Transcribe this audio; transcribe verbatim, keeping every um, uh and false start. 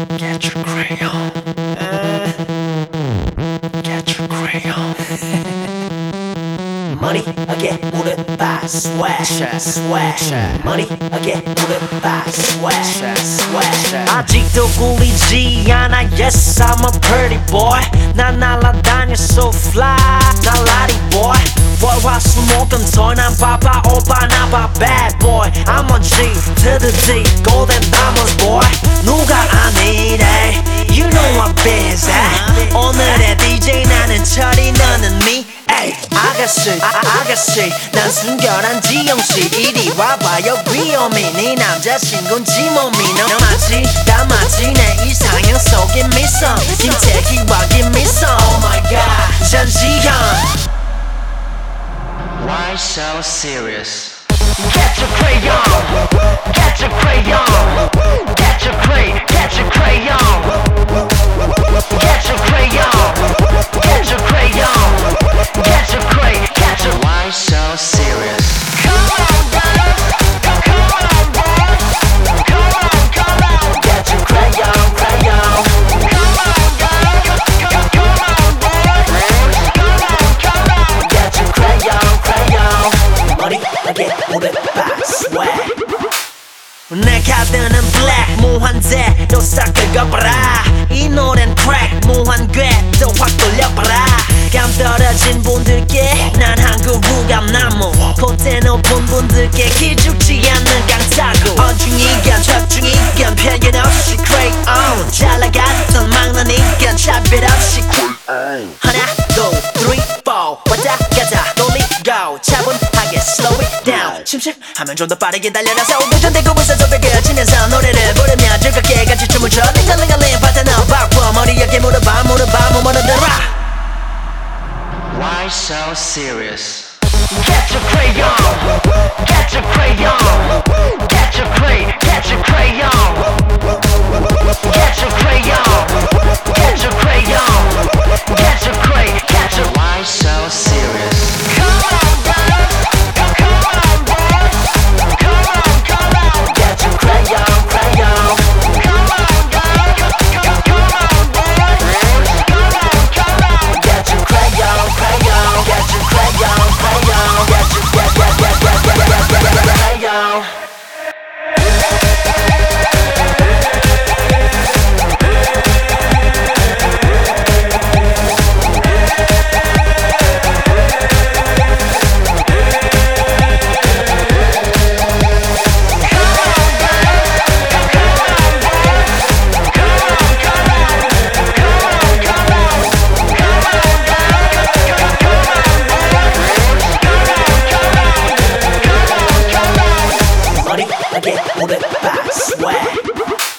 Get your crayon. Uh, get your crayon. Money again, 오른발 swag, swag. Money again, 오른발 swag, swag. 아직도 꿀리지 않아. Yes, I'm a pretty boy. 난 날아다녀 so fly. 날라리 boy. 월화수목금토 난 바빠 오빠 나 봐 bad boy. I'm a G to the D, golden diamonds boy. 누가 아니래? You know I'm busy. 오늘의 디제이 나는 철이 너는 me. Ay, 아가씨, 아, 아가씨 난 순결한 지영씨 이리 와봐요 위험해 네 남자친구인지 몸이 너 마치 다 마치 내 이상형 속에 미소 김태희와 김미소 Oh my god 전지현 Why so serious? Get your crayon Get your crayon Get your cray, get your crayon Get your crayon Get your crayon Get your cray, get your Why so serious? Come on girl Come on boy Come on, come on Get your crayon, crayon Come on girl Come on boy Come on, come on Get your crayon, crayon 머리 again 오른발 swag 내 카드는 black 무한대로 싹 긁어봐라 이 노래는 crack 무한궤도 확 돌려봐라 감 떨어진 분들께 난 한국 루감나무 콧대 높은 분들께 기죽지 않는 강타구 어중이건 적중이건 편견 없이 crayon 잘 나갔던 막나니건 차별 없이 하나 둘 three four 왔다 갔다 돌리고 차분하게 slow it down 심심하면 좀 더 빠르게 달려나서 우전되고 불사 소백을 치면서 노래를 부르며 즐겁게 같이 춤을 춰 링글링글링 파트너 바꿔 머리에 물어봐 물어봐 뭐 뭐라더라 Why so serious? Get your crayon Get your crayon Get your cray Get your crayon Get your crayon Get your crayon Get your cray Get your Why so serious? Come on girl Come on boy Come on, come on Get your crayon, crayon Come on girl Come on boy Come on, come on Get your crayon, crayon Get your crayon, crayon Get your, get, get, get, get, get, get, get, get, crayon Money again, open back, swag.